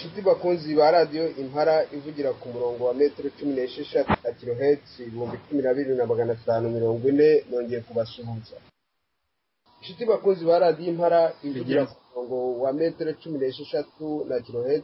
Inshuti bakunzi ba radiyo impara ivugira ku murongo wa metero 16 na kilohertz 12540 nongeye kubasuhuza. Inshuti bakunzi ba radiyo impara ivugira ku murongo wa metero 16 na kilohertz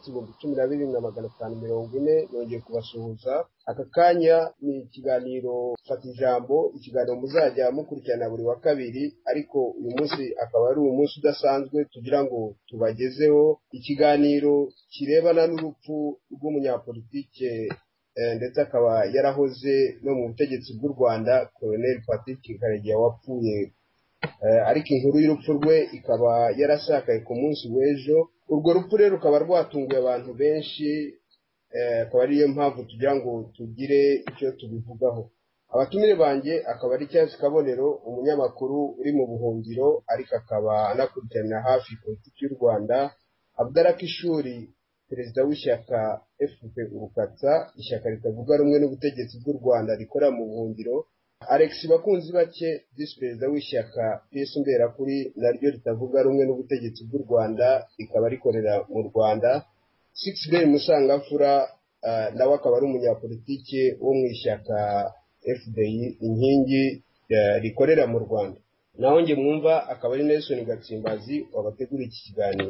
12540 nongeye kubasuhuza. Aka kanya ni ikiganiro fata ijambo, ikiganiro muzajya mukurikirana buri wa kabiri, ariko uyu munsi akaba ari umunsi udasanzwe tugira ngo tubagezeho ikiganiro kirebana n'urupfu rw'umunyapolitike ndetse akaba yarahoze no mu butegetsi bw'u Rwanda, Colonel Patrick Karegeya wapfuye, ariko inkuru y'urupfu rwe ikaba yarasakaye ku munsi w'ejo. Urwo rupfu rero rukaba rwatunguye abantu benshi, akaba ariyo mpamvu tugira ngo tugire icyo tubivugaho. Abatumire banjye akaba ari Cyasi Kabonero, umunyamakuru uri mu buhungiro ariko akaba anakurikirana hafi politiki y'u Rwanda, Abdallah Kishuri, perezida w'ishyaka FPP Urukatsa, ishyaka ritavuga rumwe n'ubutegetsi bw'u Rwanda rikora mu buhungiro, Alex Bakunzibake, visi perezida w'ishyaka PS Mberakuri, naryo ritavuga rumwe n'ubutegetsi bw'u Rwanda rikaba rikorera mu Rwanda, Sixbert Musangamfura, nawe akaba ari umunyapolitike wo mu ishyaka FDI inkingi rikorera mu Rwanda. Naho nge mwumva akaba ari Nelson Gatsimbazi wabategura iki kiganiro.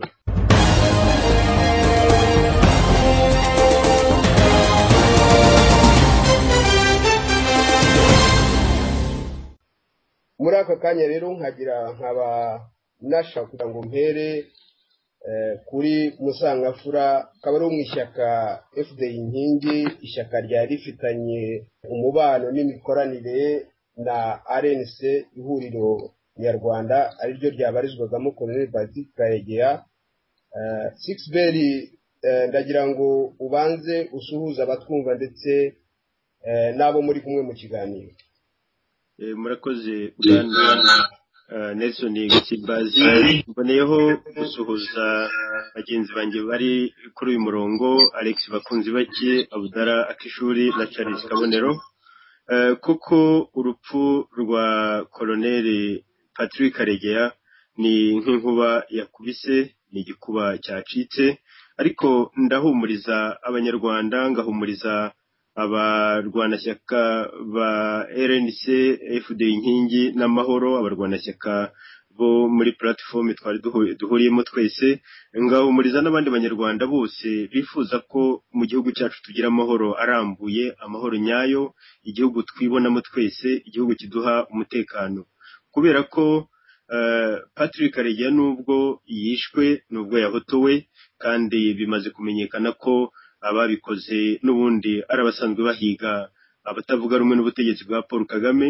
Muri aka kanya rero nkaba nashaka kugira ngo mpere kuri Musangamfura, akaba ari mu ishyaka FDI inkingi, ishyaka ryari rifitanye umubano n'imikoranire na RNC, ihuriro nyarwanda, ariryo ryabarizwagamo Colonel Patrick Karegeya. Sixbert, ndagira ngo ubanze usuhuza abatwumva ndetse nabo muri kumwe mu kiganiro. Murakoze Bwana Nelson Gatsimbazi, mboneyeho gusuhuza bagenzi banjye bari kuri uyu murongo, Alex Bakunzibake, Abdallah Kishuri na Charles Kabonero. Kuko urupfu rwa Colonel Patrick Karegeya ni nk'inkuba yakubise, ni igikuba cyacitse, ariko ndahumuriza abanyarwanda, ngahumuriza abarwanashyaka ba RNC, FDI inkingi n'amahoro, abarwanashyaka bo muri platform twari duhuriyemo twese, ngahumuriza n'abandi banyarwanda bose bifuza ko mu gihugu cyacu tugira amahoro arambuye, amahoro nyayo, igihugu twibonamo twese, igihugu kiduha umutekano. Kubera ko Patrick Karegeya nubwo yishwe, nubwo yahotowe, kandi bimaze kumenyekana ko ababikoze n'ubundi ari abasanzwe bahiga abatavuga rumwe n'ubutegetsi bwa Paul Kagame,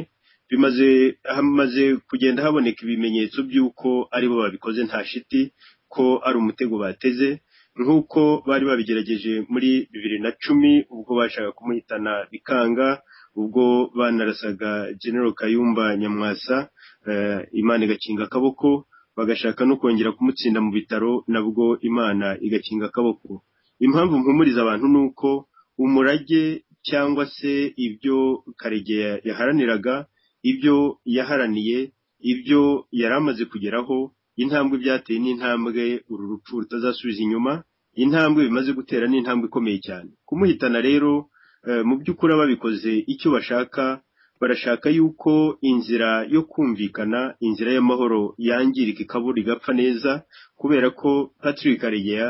hamaze kugenda haboneka ibimenyetso by'uko aribo babikoze nta shiti, ko ari umutego bateze, nk'uko bari babigerageje muri 2010 ubwo bashaka kumuhitana bikanga, ubwo banarasaga General Kayumba Nyamwasa, Imana igakinga akaboko, bagashaka no kongera kumutsinda mu bitaro, nabwo Imana igakinga akaboko. Impamvu mpumuriza abantu nuko umurage cyangwa se ibyo Karegeya yaharaniraga, ibyo yaharaniye, ibyo yaramaze kugeraho, intambwe byateye n'intambwe uru rupfu rutazasubiza inyuma, intambwe bimaze gutera n'intambwe ikomeye cyane. Kumuhitana rero mu by'ukuri ababikoze icyo bashaka, barashaka yuko inzira yo kumvikana, inzira y'amahoro yangirika ikabura igapfa neza, kubera ko Patrick Karegeya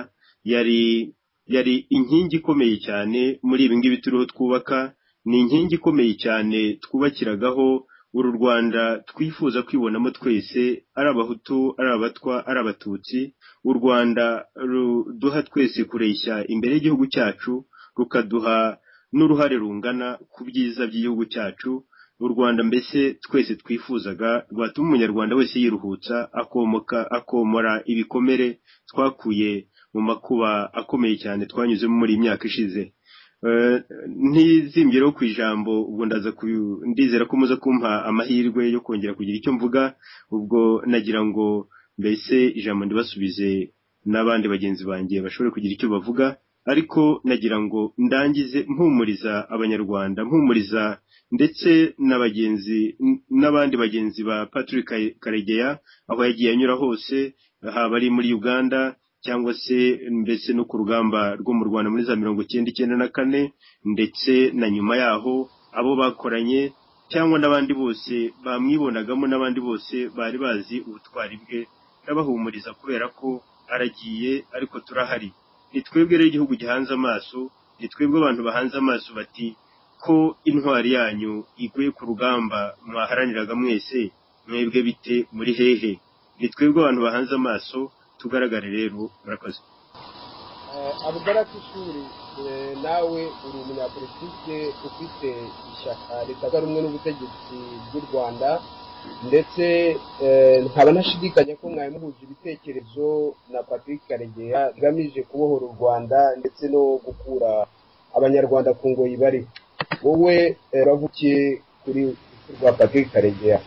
yari inkingi ikomeye cyane muri ibi ngibi turiho twubaka, ni inkingi ikomeye cyane twubakiragaho uru Rwanda twifuza kwibonamo twese, ari abahutu, ari abatwa, ari abatutsi, u Rwanda ruduha twese kureshya imbere y'igihugu cyacu, rukaduha n'uruhare rungana ku byiza by'igihugu cyacu, u Rwanda mbese twese twifuzaga, rwatuma umunyarwanda wese yiruhutsa, akomora ibikomere twakuye mu makuba akomeye cyane twanyuzemo muri imyaka ishize. Ntizimgereho ku ijambo, ubwo ndizera ko muza kumpa amahirwe yo kongera kugira icyo mvuga, ubwo nagira ngo mbese ijambo ndibasubize n'abandi bagenzi banjye bashobore kugira icyo bavuga, ariko nagira ngo ndangize mpumuriza abanyarwanda, mpumuriza ndetse n'abandi bagenzi ba Patrick Karegeya aho yagiye anyura hose, haba ari muri Uganda cyangwa se mbese no ku rugamba rwo mu Rwanda muri za 1994 ndetse na nyuma yaho abo bakoranye cyangwa n'abandi bose bamwibonagamo n'abandi bose bari bazi ubutwari bwe, n'abahumuriza kubera ko aragiye ariko turahari. Ni twebwe rero igihugu gihanze amaso, ni twebwe abantu bahanze amaso bati ko intwari yanyu iguye ku rugamba mwaharaniraga mwese, mwebwe bite muri hehe? Ni twebwe abantu bahanze amaso tugaragare rero. Murakoze. Abdallah Kishuri, nawe uri umunyapolitike ufite ishyaka ritaga rumwe n'ubutegetsi bw'u Rwanda, ndetse nkaba nashidikanya ko mwari muhuje ibitekerezo na Patrick Karegeya bigamije kubohora u Rwanda ndetse no gukura abanyarwanda ku ngoyi bari. Wowe uravukiye kuri rwa Patrick Karegeya?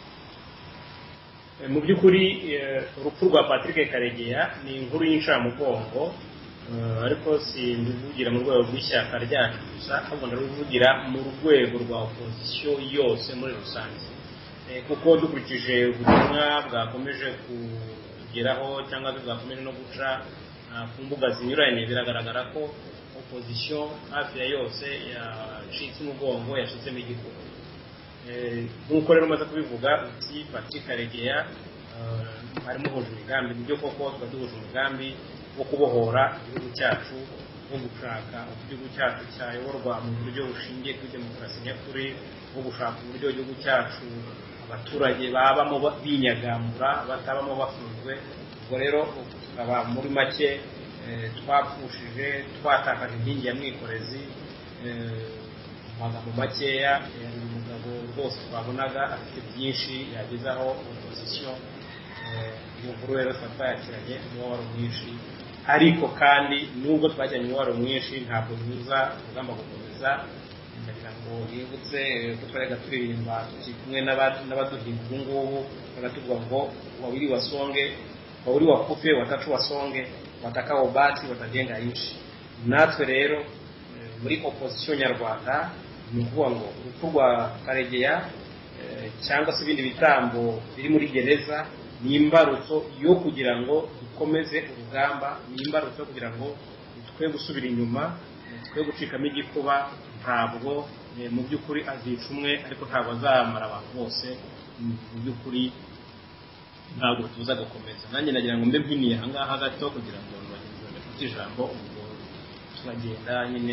Mu by'ukuri urupfu rwa Patrick Karegeya ni inkuru y'incamugongo, ariko si ndivugira mu rwego rw'ishyaka ryacu gusa, ahubwo ndaruvugira mu rwego rwa opozisiyo yose muri rusange, kuko dukurikije ubutumwa bwakomeje kugeraho cyangwa se bwakomeje no guca ku mbuga zinyuranye, biragaragara ko opozisiyo hafi ya yose yacitse umugongo, yacitsemo igikuba. Nk'uko rero umaze kubivuga uti Patrick Karegeya harimo huje imigambi, mu byo koko tuba duhuje umugambi wo kubohora igihugu cyacu, wo gushaka igihugu cyacu cyayoborwa mu buryo bushingiye kuri demokarasi nyakuri, wo gushaka uburyo igihugu cyacu abaturage babamo binyagambura, batabamo bafunzwe. Ubwo rero tukaba muri make twapfushije, twatakaje inkingi ya mwikorezi. Amagambo makeya, yari umugabo rwose twabonaga afite byinshi yagezaho opozisiyo. Iyo nkuru rero twayakiranye umubabaro mwinshi, ariko kandi nubwo twajyanye umubabaro mwinshi ntabwo bibuza urugamba gukomeza. Ndagira ngo yibutse ko twajyaga turirimba tukiri kumwe n'abaduhinga ubu ngubu, bagatuvuga ngo wawili wasonge, wawili wakufe, watatu wasonge, watakao bati watajenga nchi. Natwe rero muri opozisiyo nyarwanda ni ukuvuga ngo urupfu rwa Karegeya cyangwa se ibindi bitambo biri muri gereza ni imbarutso yo kugira ngo dukomeze urugamba, ni imbarutso yo kugira ngo twe gusubira inyuma, twe gucikamo igikuba. Ntabwo mu by'ukuri azica umwe, ariko ntabwo azamara abantu bose. Mu by'ukuri ntabwo tuza gukomeza. Nanjye nagira ngo mbe mpiniye aha ngaha gato kugira ngo bagenzi bafite ijambo, ubwo turagenda nyine.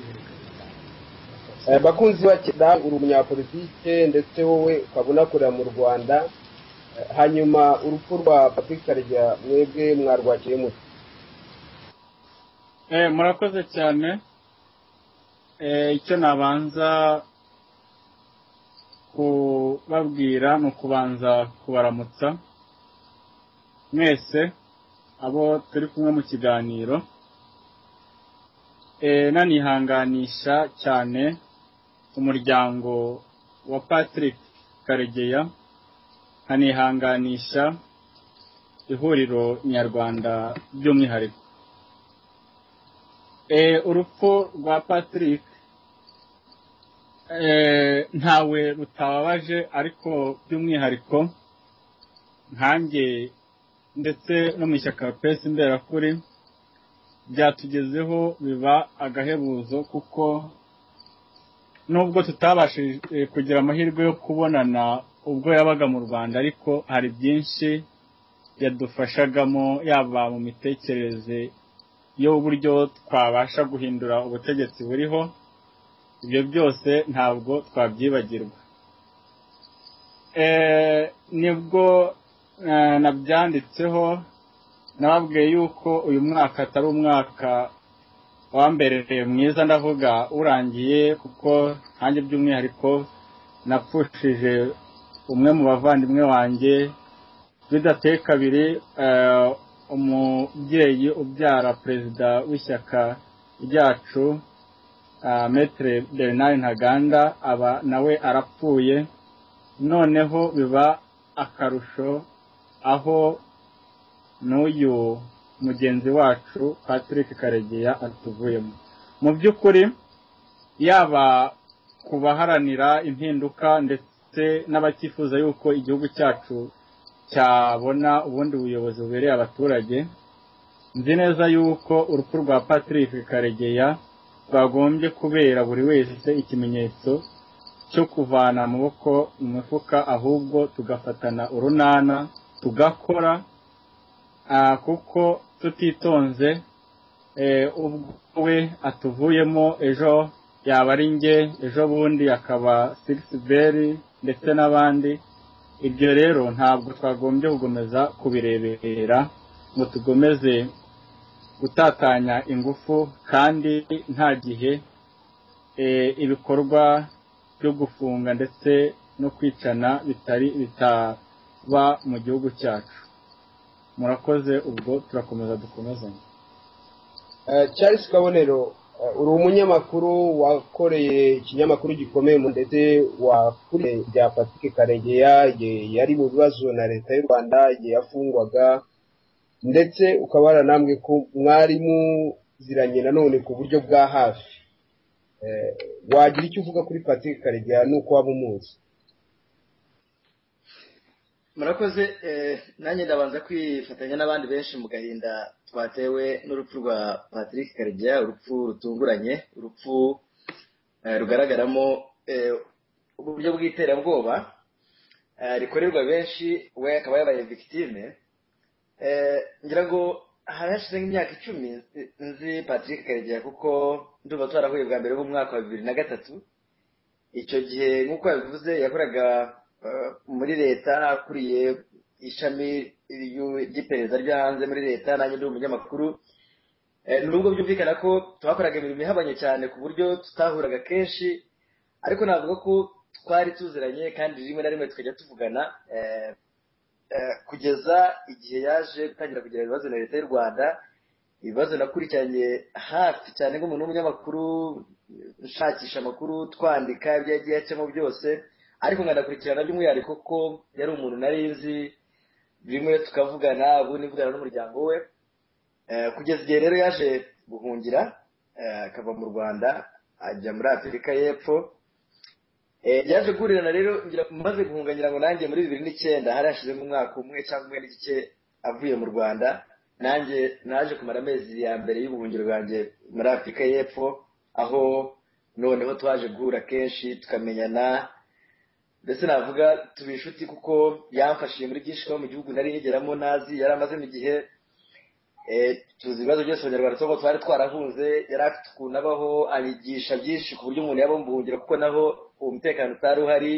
Bakunzi bakira, uri umunyapolitike ndetse wowe ukaba unakorera mu Rwanda, hanyuma urupfu rwa Patrick Karegeya mwebwe mwarwakiriye mute? Murakoze cyane. Icyo nabanza kubabwira ni ukubanza kubaramutsa mwese abo turi kumwe mu kiganiro, nanihanganisha cyane umuryango wa Patrick Karegeya, nkanihanganisha ihuriro nyarwanda by'umwihariko. Urupfu rwa Patrick ntawe rutababaje, ariko by'umwihariko nkanjye ndetse no mu ishyaka PS Imberakuri byatugezeho biba agahebuzo, kuko nubwo tutabashije kugira amahirwe yo kubonana ubwo yabaga mu Rwanda, ariko hari byinshi yadufashagamo, yaba mu mitekerereze y'uburyo twabasha guhindura ubutegetsi buriho. Ibyo byose ntabwo twabyibagirwa. Nibwo nabyanditseho, nababwiye yuko uyu mwaka atari umwaka wambereye mwiza, ndavuga urangiye, kuko nanjye by'umwihariko napfushije umwe mu bavandimwe wanjye bidateye kabiri, umubyeyi ubyara perezida w'ishyaka ryacu Maître Bernard Ntaganda, aba nawe arapfuye. Noneho biba akarusho aho n'uyu mugenzi wacu Patrick Karegeya atuvuyemo. Mu by'ukuri yaba kubaharanira impinduka ndetse n'abakifuza yuko igihugu cyacu cyabona ubundi buyobozi bubereye abaturage, nzi neza yuko urupfu rwa Patrick Karegeya rwagombye kubera buri wese ikimenyetso cyo kuvana amaboko mu mifuka, ahubwo tugafatana urunana tugakora, kuko tutitonze ubwo we atuvuyemo ejo yaba ari nge, ejo bundi akaba Sixbert ndetse n'abandi. Ibyo rero ntabwo twagombye kugomeza kubirebera ngo tugomeze gutatanya ingufu, kandi nta gihe ibikorwa byo gufunga ndetse no kwicana bitaba mu gihugu cyacu. Murakoze, ubwo turakomeza dukomezanye. Charles Kabonero, uri umunyamakuru wakoreye ikinyamakuru gikomeye ndetse wakuriye bya Patrick Karegeya yari mu bibazo na leta y'u Rwanda yafungwaga, ndetse ukaba waranambwe ko mwari muziranye nanone ku buryo bwa hafi. Wagira icyo uvuga kuri Patrick Karegeya nuko waba umuzi? Murakoze. Nanjye ndabanza kwifatanya n'abandi benshi mu gahinda twatewe n'urupfu rwa Patrick Karegeya, urupfu rutunguranye, urupfu rugaragaramo uburyo bw'iterabwoba rikorerwa benshi, we akaba yabaye victime. Ngira ngo harashize nk'imyaka 10 nzi Patrick Karegeya, kuko ndumva twarahuye bwa mbere mu mwaka wa 2003. Icyo gihe nk'uko yabivuze yakoraga muri leta, akuriye ishami ry'iperereza ryo hanze muri leta, nanjye ndi umunyamakuru. Nubwo byumvikana ko twakoraga imirimo ihabanye cyane ku buryo tutahuraga kenshi, ariko navuga ko twari tuziranye kandi rimwe na rimwe tukajya tuvugana, kugeza igihe yaje gutangira kugira ibibazo na leta y'u Rwanda. Ibibazo nakurikiranye hafi cyane nk'umuntu w'umunyamakuru, nshakisha amakuru, twandika ibyo yagiye acamo byose, ariko nkanakurikirana by'umwihariko ko yari umuntu nari nzi, bimwe tukavugana, ubundi mvugana n'umuryango we, kugeza igihe rero yaje guhungira akava mu Rwanda ajya muri Afurika y'Epfo. Yaje guhurirana rero, maze guhunga ngira ngo nanjye muri 2009 hari hashize umwaka umwe cyangwa umwe n'igice avuye mu Rwanda. Nanjye naje kumara amezi ya mbere y'ubuhungiro bwanjye muri Afurika y'Epfo, aho noneho twaje guhura kenshi tukamenyana, ndetse navuga tuba inshuti, kuko yamfashije muri byinshi mu gihugu nari nigeramo nazi. Yari amaze mu gihe tuzi ibibazo byose abanyarwanda tuba twari twarahunze, yari afite ukuntu abaho, anyigisha byinshi ku buryo umuntu yaba mu buhungiro, kuko naho umutekano utari uhari.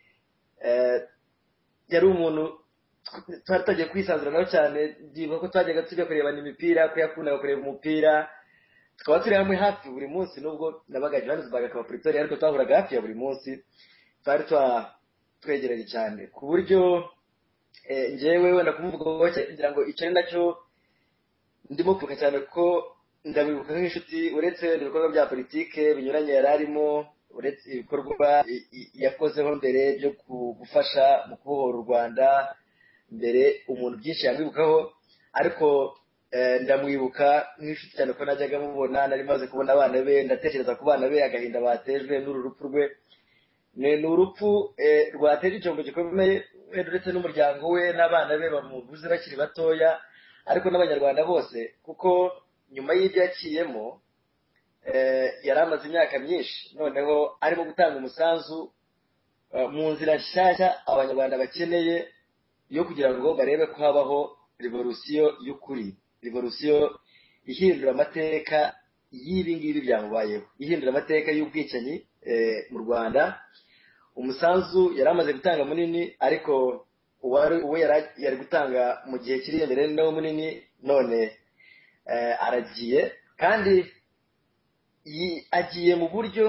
Yari umuntu twari tugiye kwisanzuranaho cyane, ndibuka ko twajyaga tujya kurebana imipira, ko yakundaga kureba umupira, tukaba turi hamwe hafi buri munsi. Nubwo nabaga Johannesburg akaba Pretoria, ariko twahuraga hafi ya buri munsi, twari twegeranye cyane ku buryo njyewe wenda kumuvuga ngira ngo icyo ari nacyo ndimo kuvuga cyane, kuko ndabibuka nk'inshuti. Uretse ibikorwa bya politike binyuranye yari arimo, uretse ibikorwa yakozeho mbere byo gufasha mu kubohora u Rwanda mbere, umuntu byinshi yamwibukaho, ariko ndamwibuka nk'inshuti cyane ko najyaga mubona, nari maze kubona abana be, ndatekereza ku bana be, agahinda batejwe n'uru rupfu rwe. Ni urupfu rwateje icyombo gikomeye, uretse n'umuryango we n'abana be bamubuze bakiri batoya, ariko n'abanyarwanda bose, kuko nyuma y'ibyo yakiyemo yari amaze imyaka myinshi noneho arimo gutanga umusanzu mu nzira nshyashya abanyarwanda bakeneye, yo kugira ngo barebe ko habaho revolution y'ukuri, revolution ihindura amateka y'ibi ngibi byamubayeho, ihindura amateka y'ubwicanyi mu Rwanda. Umusanzu yari amaze gutanga munini, ariko uwo yari gutanga mu gihe kiri imbere nawo munini, none aragiye, kandi agiye mu buryo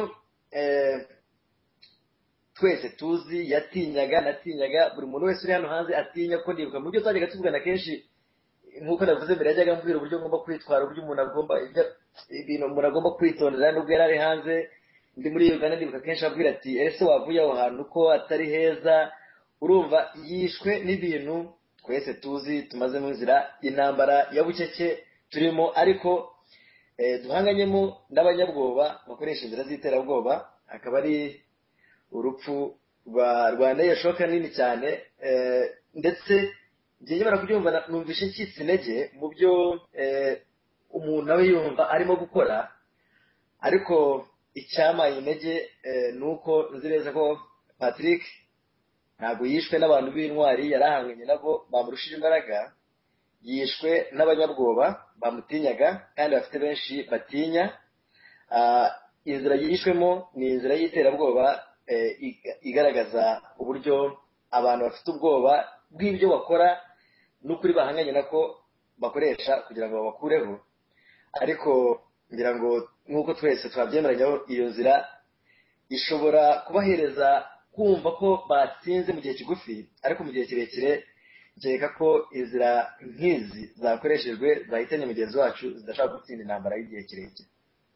twese tuzi. Natinyaga, buri muntu wese uri hano hanze atinya, ko ndibuka mu buryo twajyaga tuvugana kenshi, nk'uko navuze mbere, yajyaga ambwira uburyo ngomba kwitwara, uburyo umuntu agomba ibintu umuntu agomba kwitondera. nubwo yari ari hanze, ndi muri Uganda, ndibuka kenshi abwira ati ese wavuye aho hantu ko atari heza. Urumva yishwe n'ibintu twese tuzi, tumaze mu nzira y'intambara ya bucece turimo, ariko duhanganyemo n'abanyabwoba bakoresha inzira z'iterabwoba. Akaba ari urupfu rwanteye shoka nini cyane, ndetse njye nyamara kubyumva numvishe ncitse intege mu byo umuntu nawe yumva arimo gukora, ariko icyamaye intege ni uko nzi neza ko Patrick ntabwo yishwe n'abantu b'intwari, yarahanganye nabo bamurushije imbaraga, yishwe n'abanyabwoba bamutinyaga kandi bafite benshi batinya. Inzira yishwemo ni inzira y'iterabwoba, igaragaza uburyo abantu bafite ubwoba bw'ibyo bakora n'ukuri bahanganye nako bakoresha kugira ngo babakureho. Ariko ngira ngo nk'uko twese twabyemeranyaho, iyo nzira ishobora kubahereza kumva ko batsinze mu gihe kigufi, ariko mu gihe kirekire nkeka ko inzira nk'izi zakoreshejwe zahitanye mugenzi wacu zidashobora gutsinda intambara y'igihe kirekire.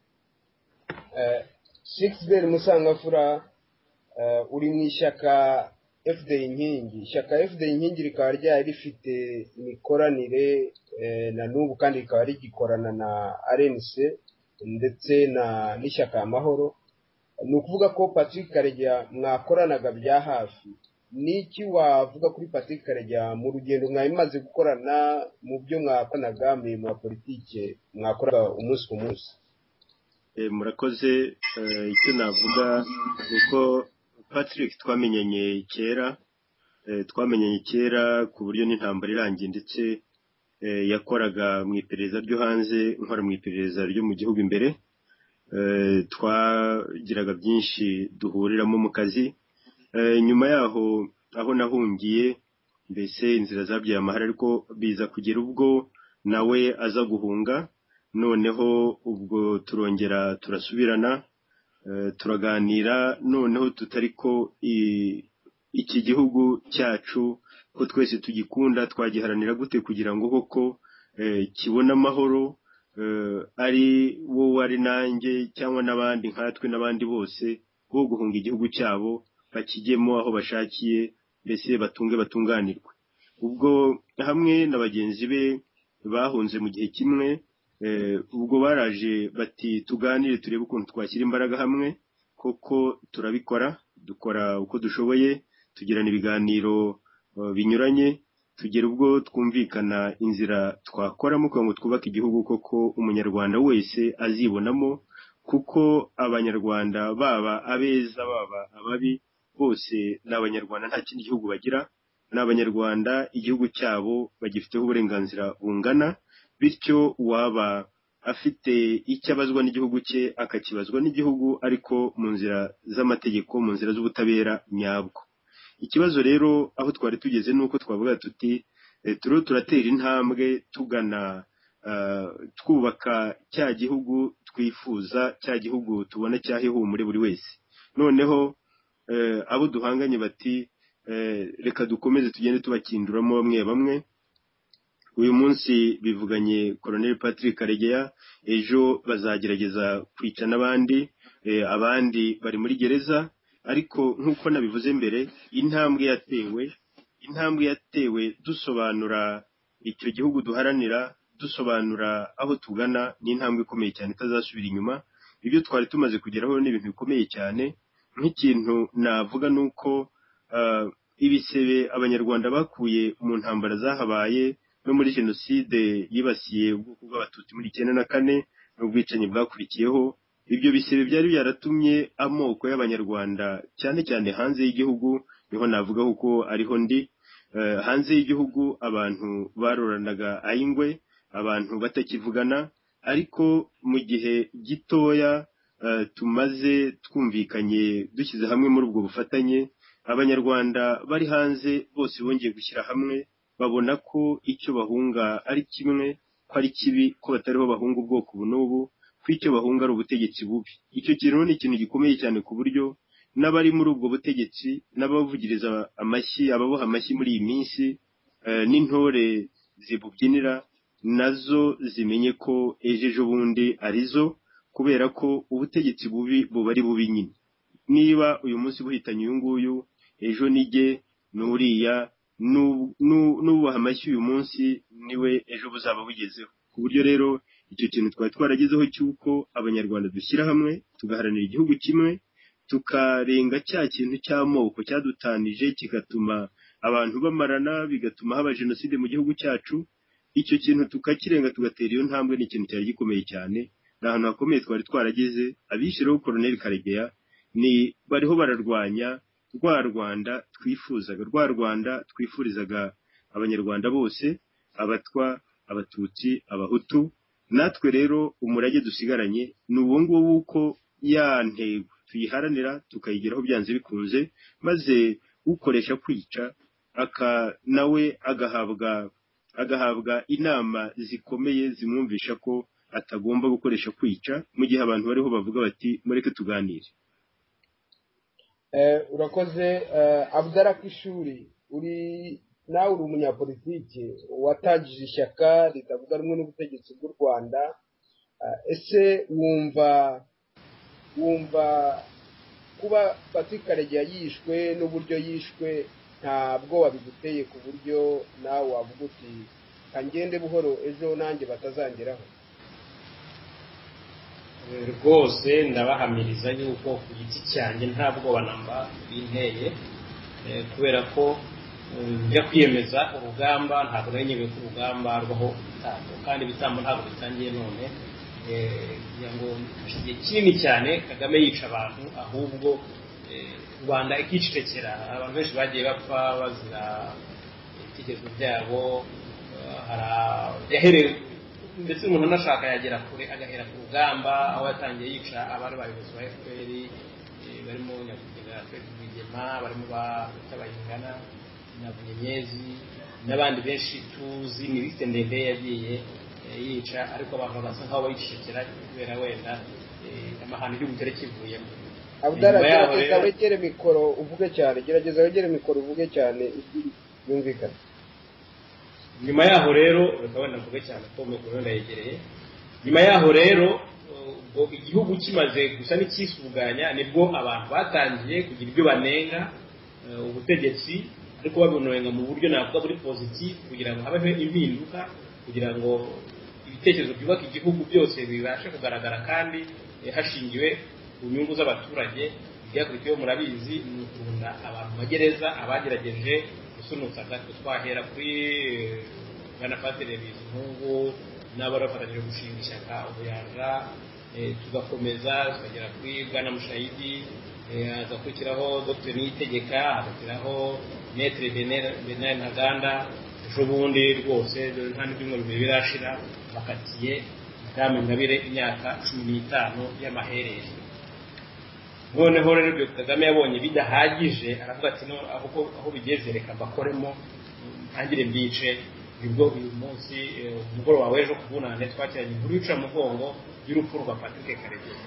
Shakespeare Musangafura, uri mu ishyaka FDI Inkingi. Ishyaka FDI Inkingi rikaba ryari rifite imikoranire na n'ubu kandi rikaba rigikorana na RNC ndetse n'ishyaka Amahoro. Ni ukuvuga ko Patrick Karegeya mwakoranaga bya hafi. Niki wavuga kuri Patrick Karegeya mu rugendo mwabimaze gukorana mu byo mwakoranaga mu politike mwakoraga umunsi ku munsi? Murakoze. Icyo navuga uko Patrick twamenyanye kera ku buryo n'intambara irangiye, ndetse yakoraga mu iperereza ryo hanze, nkora mu iperereza ryo mu gihugu imbere. Twagiraga byinshi duhuriramo mu kazi. Nyuma yaho aho nahungiye, mbese inzira zabyaye amahara, ariko biza kugera ubwo nawe aza guhunga. Noneho ubwo turongera turasubirana, turaganira, noneho tutariko iki gihugu cyacu ko twese tugikunda, twagiharanira gute kugira ngo koko kibone amahoro, ari wowe ari nanjye cyangwa n'abandi nkatwe n'abandi bose, bo guhunga igihugu cyabo bakijyemo aho bashakiye, mbese batunganirwe. Ubwo hamwe na bagenzi be bahunze mu gihe kimwe, ubwo baraje bati tuganire turebe ukuntu twashyira imbaraga hamwe. Koko turabikora, dukora uko dushoboye, tugirana ibiganiro binyuranye, tugera ubwo twumvikana inzira twakoramo kugira ngo twubake igihugu koko umunyarwanda wese azibonamo, kuko abanyarwanda baba abeza baba ababi bose ni abanyarwanda, nta kindi gihugu bagira, ni abanyarwanda. Igihugu cyabo bagifiteho uburenganzira bungana, bityo waba afite icyo abazwa n'igihugu cye akakibazwa n'igihugu, ariko mu nzira z'amategeko, mu nzira z'ubutabera nyabwo. Ikibazo rero aho twari tugeze nuko twavuga tuti turatera intambwe tugana twubaka cya gihugu twifuza, cya gihugu tubona cyahihumure buri wese. Noneho abo duhanganye bati reka dukomeze tugende tubakinduramo bamwe bamwe. Uyu munsi bivuganye Colonel Patrick Karegeya, ejo bazagerageza kwica n'abandi, abandi bari muri gereza. Ariko nk'uko nabivuze mbere, intambwe yatewe dusobanura icyo gihugu duharanira, dusobanura aho tugana, ni intambwe ikomeye cyane itazasubira inyuma. Ibyo twari tumaze kugeraho ni ibintu bikomeye cyane. Nk'ikintu navuga nuko ibisebe abanyarwanda bakuye mu ntambara zahabaye no muri jenoside yibasiye ubwoko bw'abatutsi muri 1994 n'ubwicanyi bwakurikiyeho, ibyo bisebe byari byaratumye amoko y'abanyarwanda cyane cyane hanze y'igihugu, niho navuga kuko ariho ndi, hanze y'igihugu abantu baroranaga ayingwe, abantu batakivugana. Ariko mu gihe gitoya tumaze twumvikanye dushyize hamwe muri ubwo bufatanye, abanyarwanda bari hanze bose bongeye gushyira hamwe, babona ko icyo bahunga ari kimwe, ko ari kibi, ko batariho bahunga ubwoko bunubu, ko icyo bahunga ari ubutegetsi bubi. Icyo kintu ni ikintu gikomeye cyane ku buryo n'abari muri ubwo butegetsi n'abavugiriza amashyi, ababoha amashyi muri iyi minsi, n'intore zibubyinira nazo zimenye ko ejo bundi arizo, kubera ko ubutegetsi bubi buba ari bubi nyine. Niba uyu munsi buhitanye uyu nguyu, ejo nige n'uriya, n'ubaha amashyi uyu munsi niwe ejo buzaba bugezeho. Ku buryo rero icyo kintu twari twaragezeho cy'uko abanyarwanda dushyira hamwe tugaharanira igihugu kimwe, tukarenga cya kintu cy'amoko cyadutanije kigatuma abantu bamarana bigatuma haba jenoside mu gihugu cyacu. Icyo kintu tukakirenga tugatera iyo ntambwe ni ikintu cyari gikomeye cyane, ni ahantu hakomeye twari twarageze. Abishyiraho Colonel Karegeya ni bariho bararwanya rwa Rwanda twifuzaga, rwa Rwanda twifurizaga abanyarwanda bose, abatwa, abatutsi, abahutu. Natwe rero umurage dusigaranye ni uwo nguwo uko ya ntego tuyiharanira tukayigeraho byanze bikunze, maze ukoresha kwica nawe agahabwa inama zikomeye zimwumvisha ko atagomba gukoresha kwica, mu gihe abantu bariho bavuga bati mureke tuganire. Urakoze. Abdallah Kishuri, nawe uri umunyapolitiki watangije ishyaka ritavuga rumwe n'ubutegetsi bw'u Rwanda. Ese wumva kuba Patrick Karegeya yishwe n'uburyo yishwe ntabwo wabiguteye ku buryo nawe wavuga uti kangende buhoro ejo nanjye batazangeraho? Rwose ndabahamiriza yuko ku giti cyanjye nta bwoba namba binteye, kubera ko njya kwiyemeza urugamba ntabwo nari nyibeye ko urugamba rwaho ibitambo, kandi ibitambo ntabwo bitangiye none. Kugira ngo igihe kinini cyane Kagame yica abantu, ahubwo Rwanda ikicecekera. Abantu benshi bagiye bapfa bazira ibitekerezo byabo. Yahereye ndetse umuntu anashaka yagera kure agahera ku rugamba, aho yatangiye yica abari bayobozi ba FPR barimo Nyakwigendera Rwigema, barimo Bayingana na Bunyenyezi n'abandi benshi tuzi. Ni liste ndende yagiye yica, ariko abantu bagasa nkaho bayicecekera kubera wenda amahano y'ubutere kivuyemo. Abdallah, gerageza wegere mikoro uvuge cyane yumvikana. Nyuma yaho rero reka wenda mvuge cyane ko mikoro ndayegereye. Nyuma yaho rero ubwo igihugu kimaze gusa n'ikisuganya, nibwo abantu batangiye kugira ibyo banenga ubutegetsi, ariko babunenga mu buryo navuga buri positive, kugira ngo habeho impinduka, kugira ngo ibitekerezo byubaka igihugu byose bibashe kugaragara kandi hashingiwe ku nyungu z'abaturage. Ibyakurikiyeho murabizi, ni ukunda abantu magereza abagerageje gusunutsa gato. Twahera kuri Bwana Padiri Bizimungu n'abarafatanyije gushinga ishyaka Ubuyanja, tugakomeza tukagera kuri Bwana Mushayidi, hagakurikiraho Dr Niyitegeka, hagakurikiraho Maître Bernard Ntaganda. Ejo bundi rwose nta n'ibyumweru bibiri birashira bakatiye Madame Ingabire imyaka 15 y'amaherere. Noneho rero ibyo Kagame yabonye bidahagije, aravuga ati no aho bigeze reka bakoremo ntangire mbice. Nibwo uyu munsi umugoroba w'ejo kubunane twakiranye inkuru yica mugongo y'urupfu rwa Patrick Karegeya.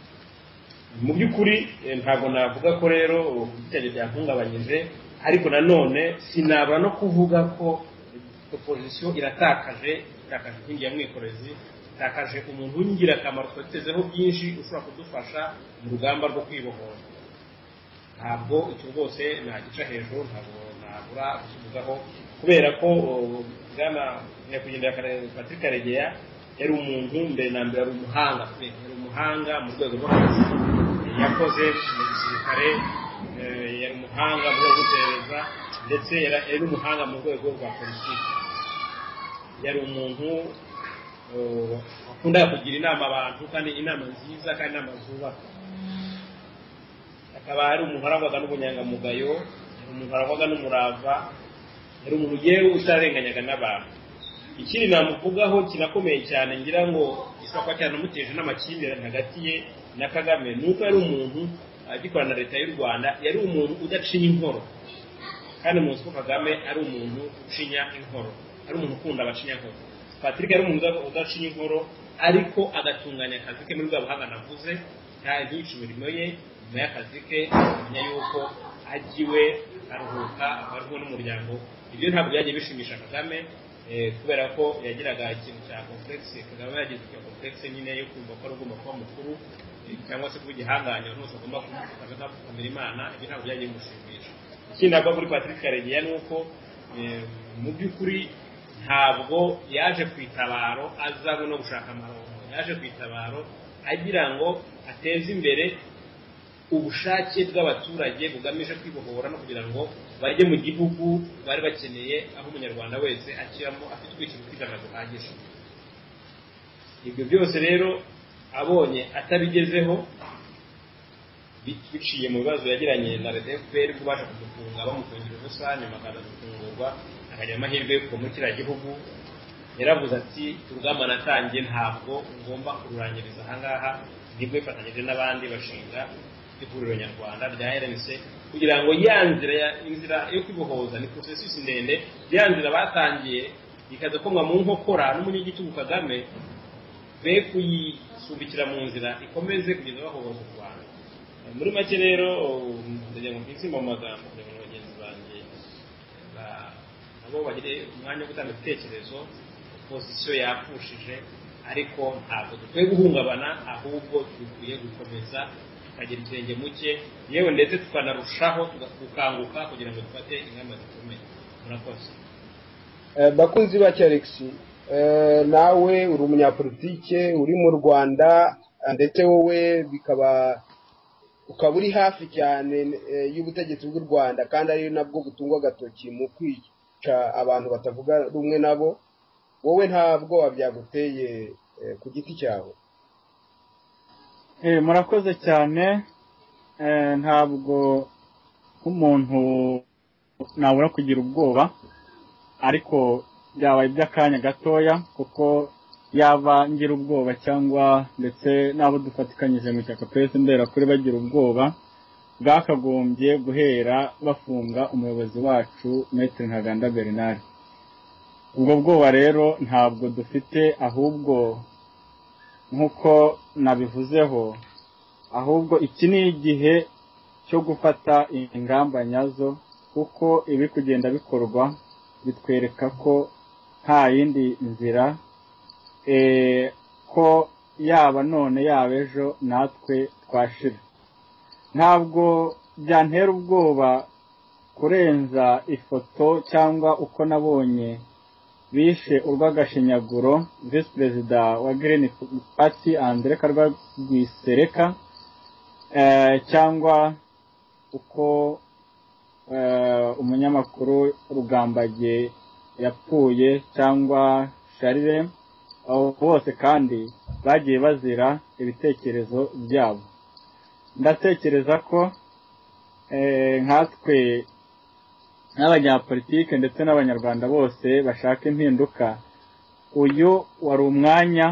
Mu by'ukuri ntabwo navuga ko rero ibitekerezo byahungabanyije, ariko nanone sinabura no kuvuga ko opposition iratakaje inkingi ya mwikorezi, itakaje umuntu w'ingirakamaro twatezeho byinshi ushobora kudufasha mu rugamba rwo kwibohora. Ntabwo icyo rwose nagica hejuru, ntabwo nabura kukivugaho, kubera ko Bwana Nyakwigendera Patrick Karegeya yari umuntu mbere na mbere, yari umuhanga mu rwego rwo hasi, yakoze mu gisirikare, yari umuhanga mu rwego rw'iperereza, ndetse yari umuhanga mu rwego rwa politiki. Yari umuntu akunda kugira inama abantu, kandi inama nziza kandi inama zubaka. Akaba ari umuntu arangwaga n'ubunyangamugayo, yari umuntu arangwaga n'umurava, yari umuntu yewe utarenganyaga n'abantu. Ikindi namuvugaho kinakomeye cyane, ngira ngo gisaba cyanamuteje n'amakimbirane hagati ye na Kagame, nuko yari umuntu agikorana na leta y'u Rwanda, yari umuntu udacinya inkoro. Kandi muzi ko Kagame ari umuntu ucinya inkoro, ari umuntu ukunda abacinya inkoro. Patrick yari umuntu udacinya inkoro, ariko agatunganya akazi ke muri bwa buhanga navuze, ntiyica imirimo ye nyuma y'akazi ke, amenya yuko agiwe aruhuka abarwa n'umuryango. Ibyo ntabwo byagiye bishimisha Kagame, kubera ko yagiraga ikintu cya complexe. Kagame yagize icyo complexe nyine yo kumva ko ari ugomba kuba mukuru, cyangwa se kuba igihanganye abantu bose bagomba kumira Imana. Ibyo ntabwo byagiye bimushimisha. Ikindi ntabwo kuri Patrick Karegeya ni uko mu by'ukuri ntabwo yaje kwitabaro azabona no gushaka amarongo. Yaje kwitabaro agira ngo ateze imbere ubushake bw'abaturage bugamije kwibohora no kugira ngo bajye mu gihugu bari bakeneye, aho umunyarwanda wese akiramo afite ubwishingizi bw'ijana buhagije. Ibyo byose rero abonye atabigezeho, biciye mu bibazo yagiranye na leta ya FPR kubasha kumufunga, bamufungira ubusa, nyuma akaza gufungurwa akagira amahirwe yo kuva muri kiriya gihugu, yaravuze ati urugamba natangiye ntabwo ngomba kururangiriza ahangaha, nibwo yifatanyije n'abandi bashinga ihuriro nyarwanda rya RNC kugira ngo ya inzira yo kwibohoza ni processus ndende, ya nzira batangiye ikaza komwa mu nkokora n'umunyagitugu Kagame, be kuyisubikira mu nzira ikomeze kugeza bahoboza u Rwanda. Muri make rero ndagira ngo mpitsimba mu magambo kugira ngo bagenzi banjye nabo bagire umwanya wo gutanga ibitekerezo. Opozisiyo yapfushije, ariko ntabwo dukwiye guhungabana, ahubwo dukwiye gukomeza tukagira ikirenge muke, yewe ndetse tukanarushaho gukanguka kugira ngo dufate ingamba zikomeye. Murakoze. Bakunzi ba Alex, nawe uri umunyapolitike uri mu Rwanda, ndetse wowe ukaba uri hafi cyane y'ubutegetsi bw'u Rwanda, kandi ari nabwo butungwa agatoki mu kwica abantu batavuga rumwe nabo. Wowe ntabwo byaguteye ku giti cyawe? Murakoze cyane. Ntabwo nk'umuntu nabura kugira ubwoba, ariko byabaye iby'akanya gatoya, kuko yaba ngira ubwoba cyangwa ndetse n'abo dufatikanyije mu ishyaka Pesi Mberakuri bagira ubwoba, bwakagombye guhera bafunga umuyobozi wacu Maître Ntaganda Bernard. Ubwo bwoba rero ntabwo dufite, ahubwo nk'uko nabivuzeho, ahubwo iki ni igihe cyo gufata ingamba nyazo, kuko ibi kugenda bikorwa bitwereka ko nta yindi nzira, ko yaba none yaba ejo natwe twashira. Ntabwo byantera ubwoba kurenza ifoto cyangwa uko nabonye bishe urw'agashinyaguro Vice Perezida wa Green Party Andre Karwagwisereka, cyangwa uko umunyamakuru Rugambage yapfuye, cyangwa Charire, abo bose kandi bagiye bazira ibitekerezo byabo. Ndatekereza ko nkatwe n'abanyapolitike ndetse n'abanyarwanda bose bashaka impinduka, uyu wari umwanya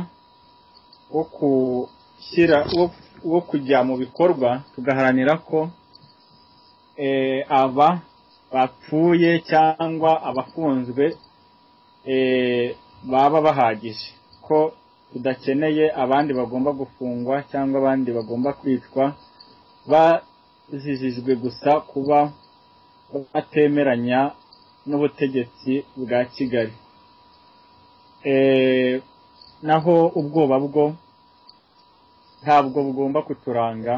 wo kujya mu bikorwa tugaharanira ko aba bapfuye cyangwa abafunzwe baba bahagije, ko tudakeneye abandi bagomba gufungwa cyangwa abandi bagomba kwicwa bazijijwe gusa kuba batemeranya n'ubutegetsi bwa Kigali. Naho ubwoba bwo ntabwo bugomba kuturanga,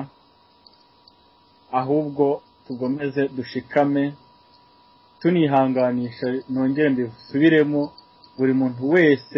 ahubwo tugomeze dushikame tunihanganisha. Nongere mbisubiremo, buri muntu wese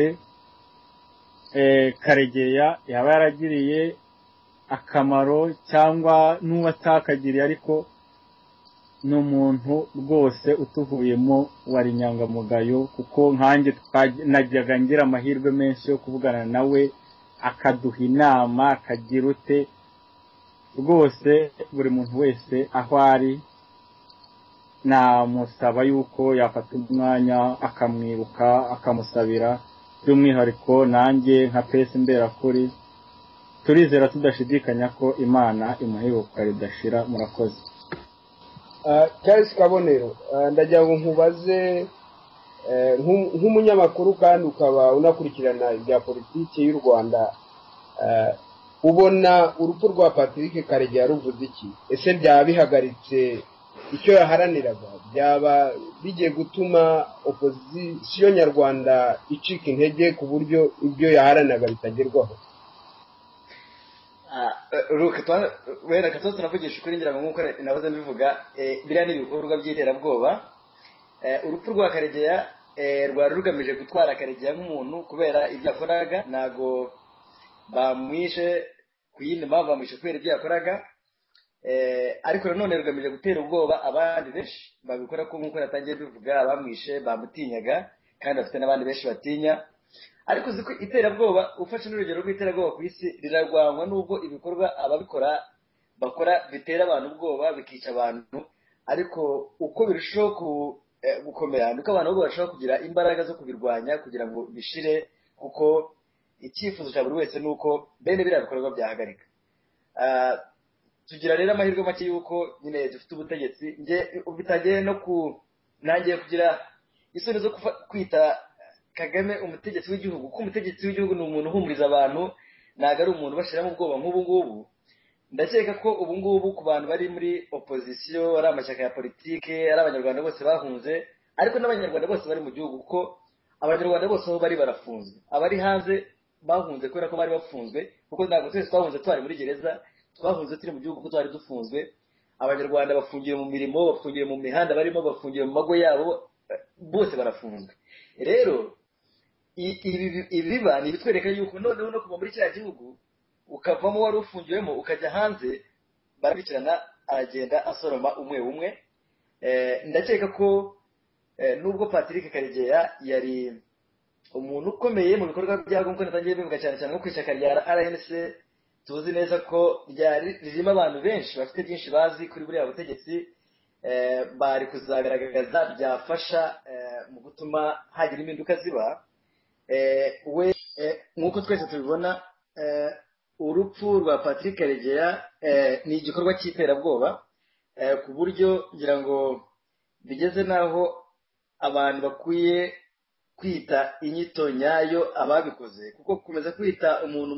Karegeya yaba yaragiriye akamaro cyangwa n'uwatakagiriye, ariko n'umuntu rwose utuvuyemo wari nyangamugayo, kuko nkanjye najyaga ngira amahirwe menshi yo kuvugana nawe, akaduha inama, akagira ute. Rwose buri muntu wese aho ari namusaba yuko yafata umwanya akamwibuka, akamusabira. By'umwihariko nanjye nka Pesi Mberakuri turizera tudashidikanya ko Imana imuhibuka ridashira. Murakoze. Charles Kabonero, ndagira ngo nkubaze nk'umunyamakuru kandi ukaba unakurikirana ibya politiki y'u Rwanda, ubona urupfu rwa Patrick Karegeya ruvuze iki? Ese byaba bihagaritse icyo yaharaniraga? Byaba bigiye gutuma opozisiyo nyarwanda icika intege ku buryo ibyo yaharaniraga bitagerwaho? wera gato turavugisha ukuri, ngira ngo nk'uko nahoze mbivuga, biriya ni ibikorwa by'iterabwoba. Urupfu rwa Karegeya rwari rugamije gutwara Karegeya nk'umuntu kubera ibyo yakoraga, ntago bamwishe ku yindi mpamvu, bamwishe kubera ibyo yakoraga. ariko nanone rugamije gutera ubwoba abandi benshi babikora ko nk'uko natangiye bivuga abamwishe bamutinyaga kandi afite n'abandi benshi batinya ariko uzi ko iterabwoba ufashe n'urugero rw'iterabwoba ku isi rirarwanywa n'ubwo ibikorwa ababikora bakora bitera abantu ubwoba bikica abantu ariko uko birushaho gukomera niko abantu bo barushaho kugira imbaraga zo kubirwanya kugira ngo bishire kuko icyifuzo cya buri wese ni uko bene biriya bikorwa byahagarika. Tugira rero amahirwe make y'uko nyine dufite ubutegetsi bitangiye no nangiye kugira isoni zo kwita Kagame umutegetsi w'igihugu kuko umutegetsi w'igihugu ni umuntu uhumuriza abantu ntabwo ari umuntu bashyiramo ubwoba nk'ubu ngubu. Ndakeka ko ubu ngubu ku bantu bari muri opozisiyo ari amashyaka ya politike ari abanyarwanda bose bahunze ariko n'abanyarwanda bose bari mu gihugu kuko abanyarwanda bose aho bari barafunzwe abari hanze bahunze kubera ko bari bafunzwe kuko ntabwo twese twahunze twari muri gereza twahunze turi mu gihugu kuko twari dufunzwe. Abanyarwanda bafungiye mu mirimo bafungiye mu mihanda barimo bafungiye mu mago yabo bose barafunzwe. Rero ibiba ni ibitwereka yuko noneho no kuva muri kiriya gihugu ukavamo wari ufungiwemo ukajya hanze barakurikirana aragenda asoroma umwe umwe. Ndakeka ko nubwo Patrick Karegeya yari umuntu ukomeye mu bikorwa byabo nk'uko natangiye bivuga cyane cyane nko ku ishyaka rya RNC tuzi neza ko ririmo abantu benshi bafite byinshi bazi kuri buriya butegetsi bari kuzagaragaza byafasha mu gutuma hagira impinduka ziba. We nk'uko twese tubibona urupfu rwa Patrick Karegeya ni igikorwa cy'iterabwoba ku buryo ngira ngo bigeze n'aho abantu bakwiye kwita inyito nyayo ababikoze kuko gukomeza kwita umuntu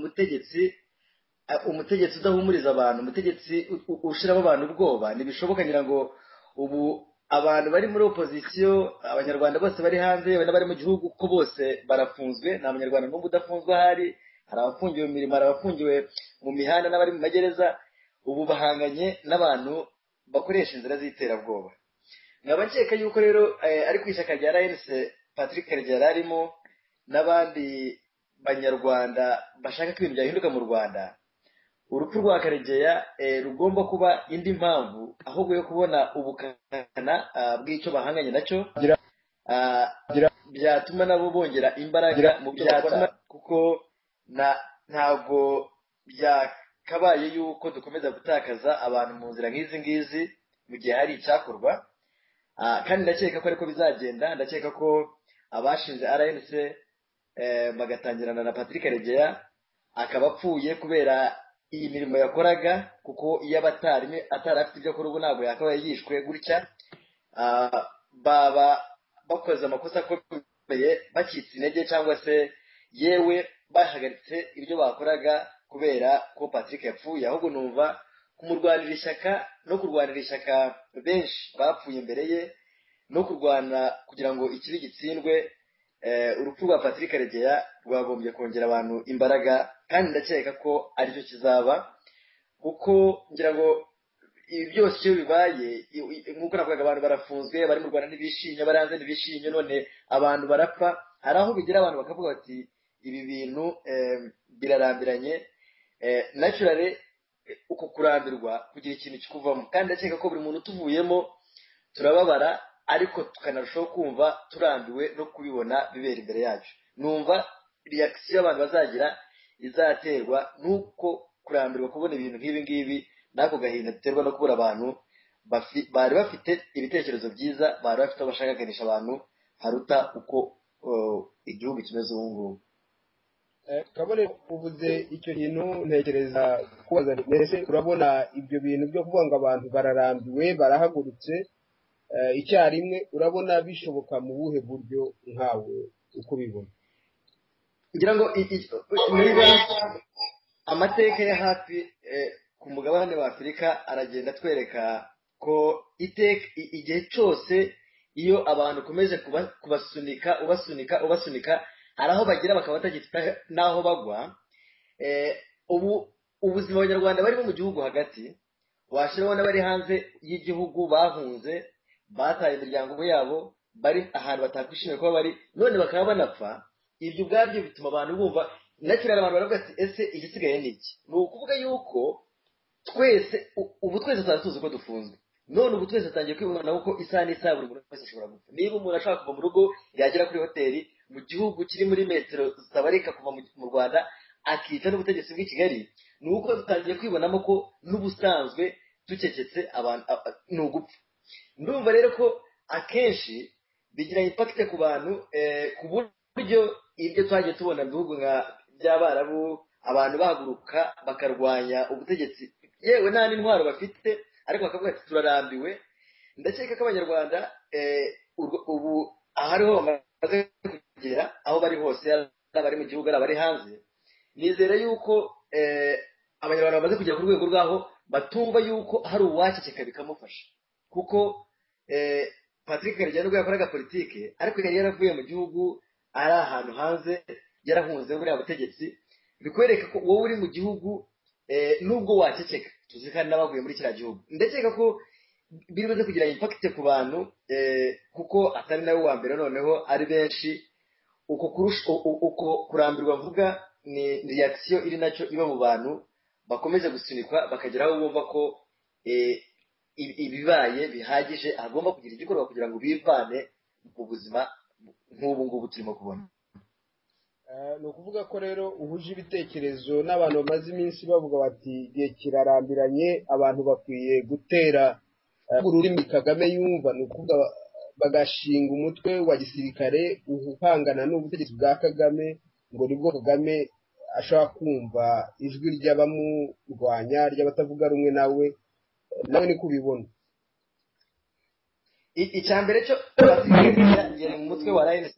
umutegetsi udahumuriza abantu umutegetsi ushyiramo abantu ubwoba ntibishoboka. Ngira ngo ubu abantu bari muri opozisiyo abanyarwanda bose bari hanze n'abari mu gihugu ko bose barafunzwe nta munyarwanda n'umwe udafunzwe ahari hari abafungiwe mu mirimo hari abafungiwe mu mihanda n'abari mu magereza ubu bahanganye n'abantu bakoresha inzira z'iterabwoba. nkaba nkeka yuko rero ari ku ishyaka rya RNC Patrick Karegeya yarimo n'abandi banyarwanda bashaka ko ibintu byahinduka mu Rwanda. Urupfu rwa Karegeya rugomba kuba indi mpamvu ahubwo yo kubona ubukana bw'icyo bahanganye nacyo byatuma nabo bongera imbaraga mu byo bakora kuko ntabwo byakabaye yuko dukomeza gutakaza abantu mu nzira nk'izi ngizi mu gihe hari icyakorwa. Kandi ndakeka ko ariko bizagenda ndakeka ko abashinze RNC bagatangirana na Patrick Karegeya akaba apfuye kubera iyi mirimo yakoraga kuko iyo atari afite ibyo akora ubu ntabwo yakabaye yishwe gutya. Baba bakoze amakosa akomeye bacitse intege cyangwa se yewe bahagaritse ibyo bakoraga kubera ko Patrick yapfuye ahubwo numva kumurwanira ishyaka no kurwanira ishyaka benshi bapfuye imbere ye no kurwana kugira ngo ikibi gitsindwe. Urupfu rwa Patrick Karegeya rwagombye kongera abantu imbaraga kandi ndakeka ko aricyo kizaba kuko ngira ngo ibi byose iyo bibaye nk'uko navugaga abantu barafunzwe bari mu Rwanda ntibishimye bari hanze ntibishimye none abantu barapfa hari aho bigira abantu bakavuga bati ibi bintu birarambiranye naturally uko kurambirwa kugira ikintu kikuvamo kandi ndakeka ko buri muntu utuvuyemo turababara ariko tukanarushaho kumva turambiwe no kubibona bibera imbere yacu. Numva reaction abantu bazagira izaterwa nuko kurambirwa kubona ibintu nk'ibi ngibi nako gahinda duterwa no kubura abantu bari bafite ibitekerezo byiza bari bafite abashakaganisha abantu haruta uko igihugu kimeze ubu ngubu. Kabone uvuze icyo kintu ntekereza kubaza mbese urabona ibyo bintu byo kuvuga ngo abantu bararambiwe barahagurutse icyarimwe urabona bishoboka mu buhe buryo nkawe uko bibona? Ngira ngo niba amateka ya hafi ku mugabane wa Afurika aragenda atwereka ko igihe cyose iyo abantu ukomeje ubasunika hari aho bagira bakaba batagifite n'aho bagwa. Ubuzima abanyarwanda barimo mu gihugu hagati washyiraho n'abari hanze y'igihugu bahunze bataye imiryango yabo bari ahantu batakwishimiye kuba bari none bakaba banapfa. Ibyo ubwabyo bituma abantu bumva naturally abantu baravuga ati ese igisigaye ni iki? Ni ukuvuga yuko twese ubu twese twari tuzi ko dufunzwe, none ubu twese atangiye kwibona ko isaha n'isaha buri muntu wese ashobora gupfa. Niba umuntu ashaka kuva mu rugo yagera kuri hoteli mu gihugu kiri muri metero zitabarika kuva mu Rwanda akica n'ubutegetsi bw'i Kigali, ni uko dutangiye kwibonamo ko n'ubusanzwe ducecetse abantu ni ugupfa. Ndumva rero ko akenshi bigira impact ku bantu ku buryo ibyo twagiye tubona mu bihugu by'Abarabu, abantu bahaguruka bakarwanya ubutegetsi yewe nta n'intwaro bafite, ariko bakavuga ati turarambiwe. Ndakeka ko abanyarwanda ubu ahariho bamaze kugera aho bari hose, abari mu gihugu abari hanze, nizere yuko abanyarwanda bamaze kugera ku rwego rwaho batumva yuko hari uwaceceka bikamufasha, kuko Patrick Karegeya nubwo yakoraga politike ariko yari yaravuye mu gihugu ari ahantu hanze yarahunze buriya butegetsi, bikwereka ko wowe uri mu gihugu nubwo waceceka tuzi kandi n'abavuye muri kiriya gihugu. Ndakeka ko biri buze kugira impact ku bantu kuko atari nawe wa mbere, noneho ari benshi. Uko kurambirwa vuga ni reaction iri nacyo iba mu bantu bakomeje gusunikwa bakagera aho bumva ko ibibaye bihagije, agomba kugira igikorwa kugira ngo bivane mu buzima nk'ubu ngubu turimo kubona. Ni ukuvuga ko rero uhuje ibitekerezo n'abantu bamaze iminsi bavuga bati igihe kirarambiranye, abantu bakwiye gutera ururimi Kagame yumva, ni ukuvuga bagashinga umutwe wa gisirikare uhangana n'ubutegetsi bwa Kagame, ngo nibwo Kagame ashobora kumva ijwi ry'abamurwanya, ry'abatavuga rumwe nawe niko ubibona. Icyambere cyo yari mu mutwe wa RNC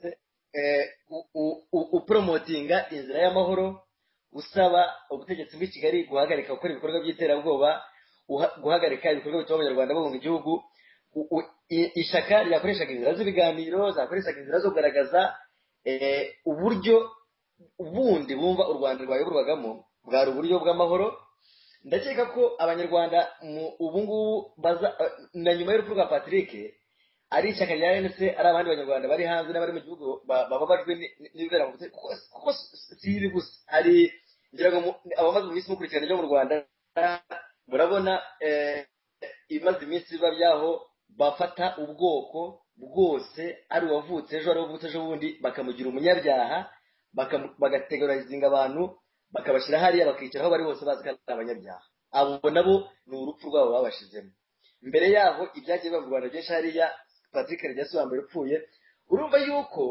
upromotinga inzira y'amahoro, usaba ubutegetsi bw'i Kigali guhagarika gukora ibikorwa by'iterabwoba, guhagarika ibikorwa bituma abanyarwanda bahunga igihugu. Ishyaka ryakoreshaga inzira z'ibiganiro, zakoreshaga inzira zo kugaragaza uburyo ubundi bumva u Rwanda rwayoborwagamo bwari uburyo bw'amahoro. Ndakeka ko abanyarwanda ubu ngubu na nyuma y'urupfu rwa Patrick ari ishyaka rya RNC, ari abandi banyarwanda bari hanze n'abari mu gihugu bababajwe n'ibibera mu butegetsi, kuko si ibi gusa. Hari ngira ngo abamaze mu minsi mukurikirana ibyo mu Rwanda murabona ibimaze iminsi biba byaho bafata ubwoko bwose, ari uwavutse ejo ari uwavutse ejo bundi bakamugira umunyabyaha, bagategorizinga abantu bakabashyira hariya bakicara aho bari bose bazi ko ari abanyabyaha. Abo nabo ni urupfu rwabo babashizemo. Mbere yaho ibyagiye biba mu Rwanda byinshi hariya Patrick Karegeya si wambere upfuye, urumva yuko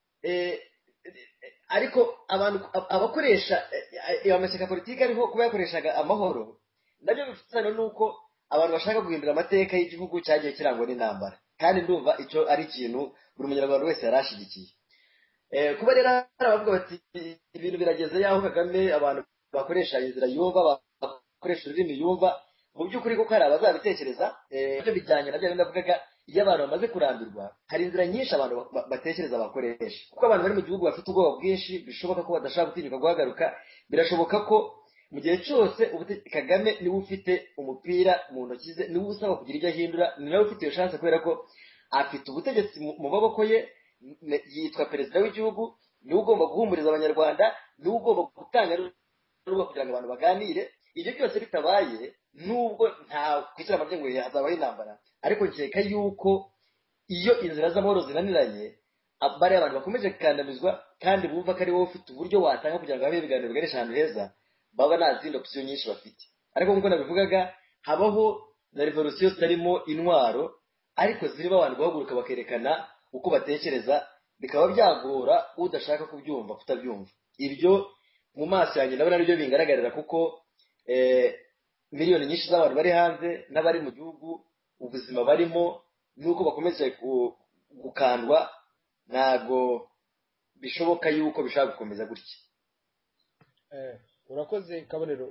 ariko abantu abakoresha amashyaka politiki ariho kuba yakoreshaga amahoro, nabyo bifitanye n'uko abantu bashaka guhindura amateka y'igihugu cyagiye kirangwa n'intambara, kandi ndumva icyo ari ikintu buri munyarwanda wese yarashigikiye. Kuba rero abavuga bati ibintu birageze yaho Kagame abantu bakoresha inzira yumva, bakoresha ururimi yumva, mu by'ukuri kuko hari abazabitekereza ibyo bijyanye nabyo ndavugaga. Iyo abantu bamaze kurambirwa, hari inzira nyinshi abantu batekereza bakoresha, kuko abantu bari mu gihugu bafite ubwoba bwinshi, bishoboka ko badashaka gutinyuka guhagaruka. Birashoboka ko mu gihe cyose Kagame niwe ufite umupira mu ntoki ze, niwe usaba kugira ibyo ahindura, ni nawe ufite iyo chance, kubera ko afite ubutegetsi mu maboko ye, yitwa perezida w'igihugu, niwe ugomba guhumuriza abanyarwanda, niwe ugomba gutanga n'urubuga kugira ngo abantu baganire. Ibyo byose bitabaye, nubwo nta kwishyira amategeko hazabaho intambara, ariko nkeka yuko iyo inzira z'amahoro zinaniranye, bari abantu bakomeje gukandamizwa kandi bumva ko ari wowe ufite uburyo watanga kugira ngo habe ibiganiro biganisha ahantu heza, baba nta zindi option nyinshi bafite. Ariko nk'uko nabivugaga, habaho na revolution zitarimo intwaro, ariko ziriho abantu guhaguruka bakerekana uko batekereza, bikaba byagora udashaka kubyumva kutabyumva. Ibyo mu maso yanjye ndabona ari byo bingaragarira, kuko miliyoni nyinshi z'abantu bari hanze n'abari mu gihugu, ubuzima barimo nuko bakomeje gukandwa, ntago bishoboka yuko bishaka gukomeza gutya. Urakoze Kabonero.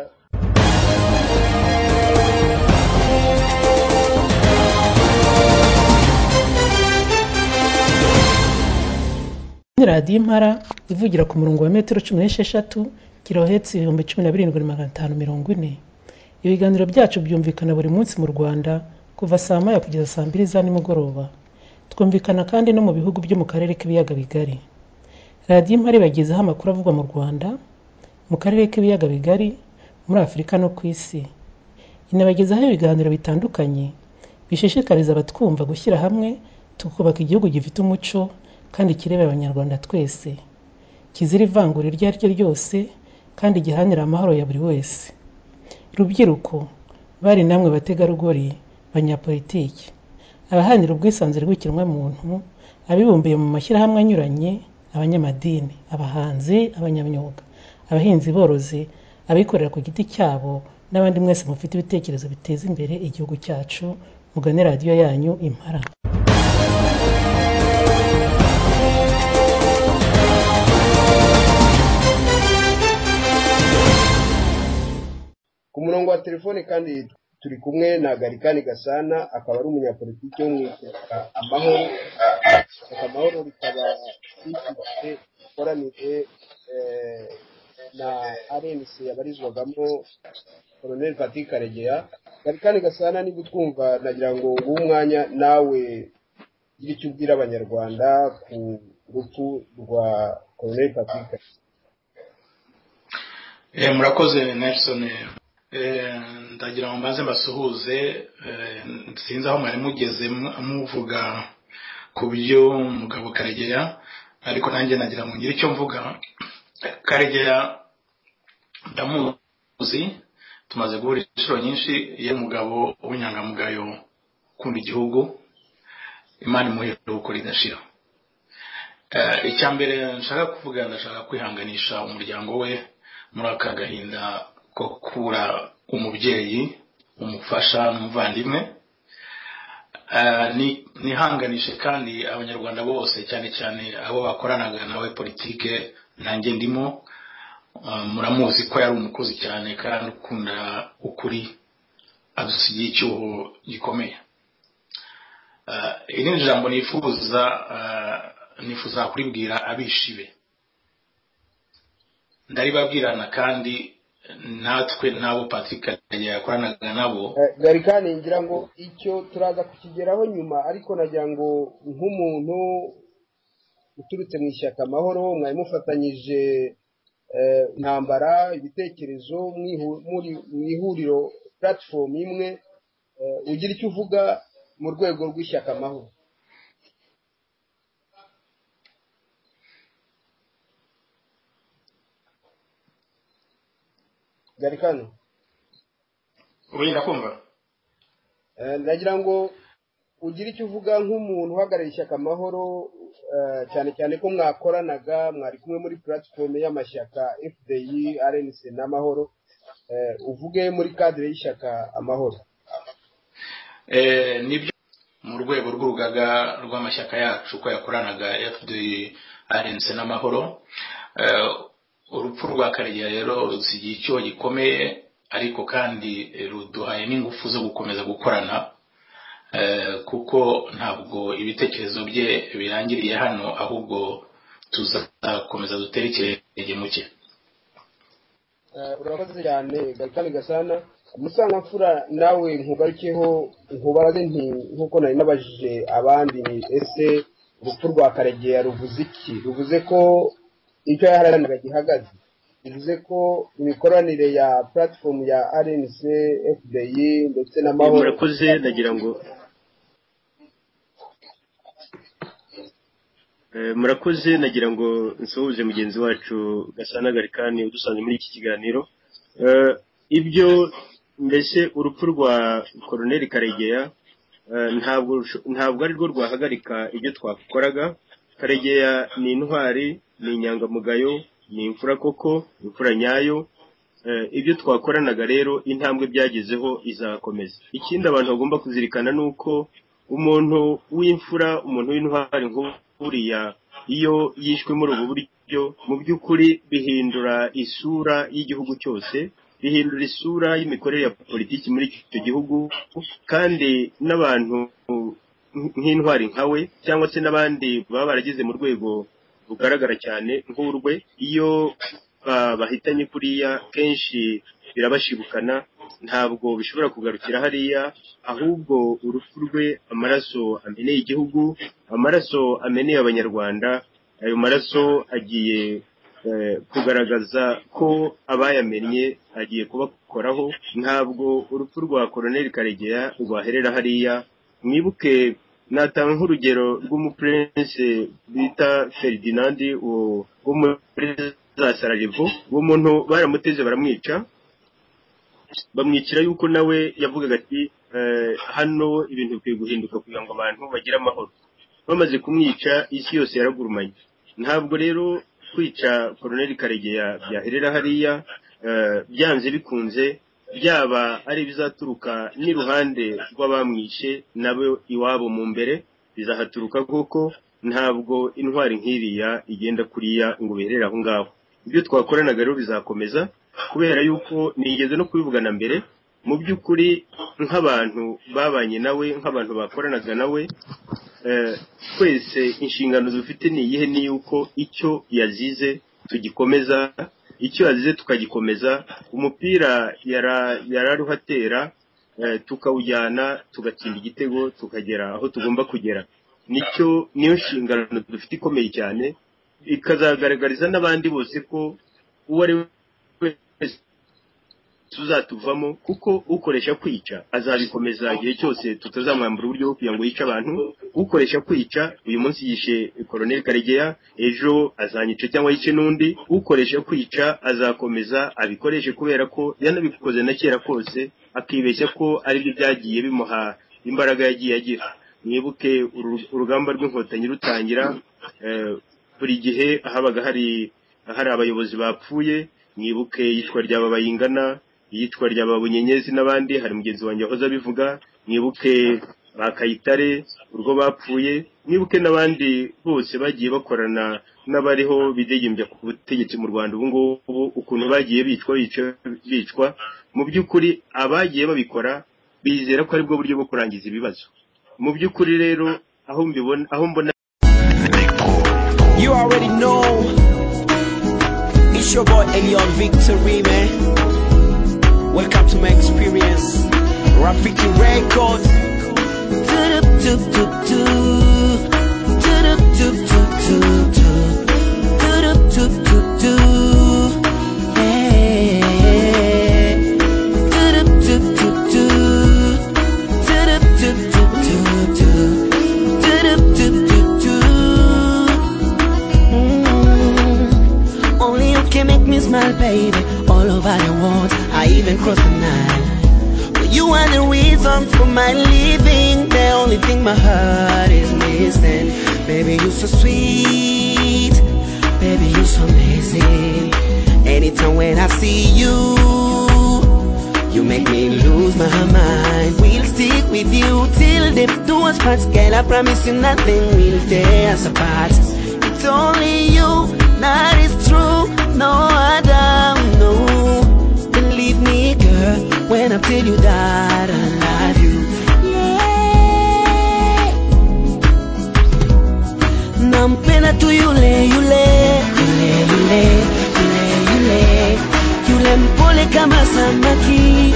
Radiyo Impara ivugira ku murongo wa metero 16 kilohertz 17540. Ibiganiro byacu byumvikana buri munsi mu Rwanda kuva saa moya kugeza saa 2 za nimugoroba. Twumvikana kandi no mu bihugu byo mu karere k'ibiyaga bigari. Radiyo Impara ibagezaho amakuru avugwa mu Rwanda, mu karere k'ibiyaga bigari, muri Afurika no ku isi. inabagezaho ibiganiro bitandukanye bishishikariza abatwumva gushyira hamwe tukubaka igihugu gifite umuco kandi kireba abanyarwanda twese, kizira ivangura iryo ari ryo ryose kandi giharanira amahoro ya buri wese. Rubyiruko, bari namwe bategarugori, banyapolitiki, abaharanira ubwisanzure bw'ikiremwamuntu, abibumbiye mu mashyirahamwe anyuranye, abanyamadini, abahanzi, abanyamyuga, abahinzi borozi, abikorera ku giti cyabo n'abandi mwese mufite ibitekerezo biteza imbere igihugu cyacu, mugane radiyo yanyu Impara. Ku murongo wa telefone kandi turi kumwe na Gallican Gasana, akaba ari umunyapolitiki wo mu ishyaka Amahoro. Ishyaka Amahoro rikaba rifite ikoranire na RNC yabarizwagamo Colonel Patrick Karegeya. Gallican Gasana, niba utwumva nagira ngo nguhe umwanya nawe ugire icyo ubwira abanyarwanda ku rupfu rwa Colonel Patrick Karegeya. Murakoze Nelson. Ndagira ngo mbanze mbasuhuze, sinzi aho mwari mugeze muvuga ku byo mugabo Karegeya, ariko nanjye nagira ngo ngire icyo mvuga. Karegeya ndamuzi, tumaze guhura inshuro nyinshi. Ye mugabo w'inyangamugayo ukunda igihugu, Imana imuhe uruhuko ridashira. Icya mbere nshaka kuvuga, ndashaka kwihanganisha umuryango we muri aka gahinda ko kubura umubyeyi, umufasha n'umuvandimwe. Nihanganishe kandi abanyarwanda bose, cyane cyane abo bakoranaga nawe politike, nanjye ndimo. Muramuzi ko yari umukozi cyane kandi ukunda ukuri, adusigiye icyuho gikomeye. Irindi jambo nifuza kuribwira abishibe, ndaribabwirana kandi natwe nabo Patrick Karegeya yakoranaga nabo. Gallican, ngira ngo icyo turaza kukigeraho nyuma, ariko nagira ngo nk'umuntu uturutse mu ishyaka Amahoro, mwari mufatanyije intambara, ibitekerezo mu ihuriro platform imwe, ugira icyo uvuga mu rwego rw'ishyaka Amahoro. Gallican, ndakumva. Ndagira ngo ugire icyo uvuga nk'umuntu uhagarariye ishyaka Amahoro, cyane cyane ko mwakoranaga, mwari kumwe muri platform y'amashyaka FDI, RNC n'Amahoro. Uvuge muri cadre y'ishyaka Amahoro. Nibyo, mu rwego rw'urugaga rw'amashyaka yacu ko yakoranaga FDI, RNC n'Amahoro. Urupfu rwa Karegeya rero rusigiye icyo gikomeye, ariko kandi ruduhaye n'ingufu zo gukomeza gukorana, kuko ntabwo ibitekerezo bye birangiriye hano, ahubwo tuzakomeza dutere ikirenge mu cye. Urakoze cyane Gallican Gasana. Musangamfura, nawe nkugarukeho nkubaze nti, nkuko nari nabajije abandi, ni ese urupfu rwa Karegeya ruvuze iki? Ruvuze ko icyo yaharaniraga gihagaze? Bivuze ko imikoranire ya platform ya RNC, FDI ndetse n'Amahoro? Murakoze, nagira ngo murakoze, nagira ngo nsuhuze mugenzi wacu Gasana Gallican udusanze muri iki kiganiro. Ibyo mbese urupfu rwa Colonel Karegeya ntabwo ari rwo rwahagarika ibyo twakoraga. Karegeya ni intwari, ni inyangamugayo, ni imfura koko, imfura nyayo. Ibyo twakoranaga rero, intambwe byagezeho izakomeza. Ikindi abantu bagomba kuzirikana ni uko umuntu w'imfura, umuntu w'intwari nk'uriya, iyo yishwe muri ubu buryo, mu by'ukuri bihindura isura y'igihugu cyose, bihindura isura y'imikorere ya politiki muri icyo gihugu. Kandi n'abantu nk'intwari nkawe, cyangwa se n'abandi baba barageze mu rwego rugaragara cyane nk'urwe, iyo bahitanye kuriya kenshi birabashibukana, ntabwo bishobora kugarukira hariya, ahubwo urupfu rwe amaraso ameneye igihugu, amaraso ameneye abanyarwanda, ayo maraso agiye kugaragaza ko abayamenye agiye kubakoraho. Ntabwo urupfu rwa Colonel Karegeya rwaherera hariya. Mwibuke natanga nk'urugero rw'umuprince bita Ferdinand wo muri za Sarajevo. Uwo muntu baramuteze baramwica, bamwicira yuko nawe yavugaga ati hano ibintu bikwiye guhinduka kugira ngo abantu bagire amahoro. Bamaze kumwica isi yose yaragurumanye. Ntabwo rero kwica Colonel Karegeya byaherera hariya, byanze bikunze byaba ari bizaturuka n'iruhande rw'abamwishe nabo iwabo mu mbere bizahaturuka koko. Ntabwo intwari nk'iriya igenda kuriya ngo biherere aho ngaho. Ibyo twakoranaga rero bizakomeza, kubera yuko nigeze no kubivugana mbere. Mu by'ukuri nk'abantu babanye nawe, nk'abantu bakoranaga nawe, twese inshingano dufite ni iyihe? Ni yuko icyo yazize tugikomeza, icyo yazize tukagikomeza. Umupira yararuhatera, tukawujyana tugatsinda igitego tukagera aho tugomba kugera. Niyo nshingano dufite ikomeye cyane, ikazagaragariza n'abandi bose ko uwo ari wese tuzatuvamo, kuko ukoresha kwica azabikomeza igihe cyose tutazamwambura uburyo kugira ngo yice abantu. Ukoresha kwica uyu munsi yishe Colonel Karegeya, ejo azanyica cyangwa yice n'undi. Ukoresha kwica azakomeza abikoreshe, kubera ko yanabikoze na kera kose, akibeshya ko ari byo byagiye bimuha imbaraga yagiye agira. Mwibuke urugamba rw'inkotanyi rutangira, buri gihe habaga hari abayobozi bapfuye. Mwibuke yitwa rya Babayingana, yitwa rya Babunyenyezi n'abandi, hari mugenzi wanjye wahoze abivuga. Mwibuke bakayitare urwo bapfuye. Mwibuke n'abandi bose bagiye bakorana n'abariho bidegembya ku butegetsi mu Rwanda ubu ngubu, ukuntu bagiye bicwa. Mu by'ukuri abagiye babikora bizera ko ari bwo buryo bwo kurangiza ibibazo. Mu by'ukuri rero aho mbona you already know it's your boy Elion Victory, man. Welcome to my experience, Rafiki Records. Only you can make me smile, baby. All over the world, I even cross the Nile. But you are the reason for my living. The only thing my heart is missing. Baby, you're so sweet. Baby, you're so amazing. Anytime when I see you, you make me lose my mind. We'll stick with you till death do us part. Girl, I promise you nothing will tear us apart. It's only you, that is true. No other, no. Believe me, girl, when I tell you that I love you. Yeah. Nampenda tu yule mpole kama samaki.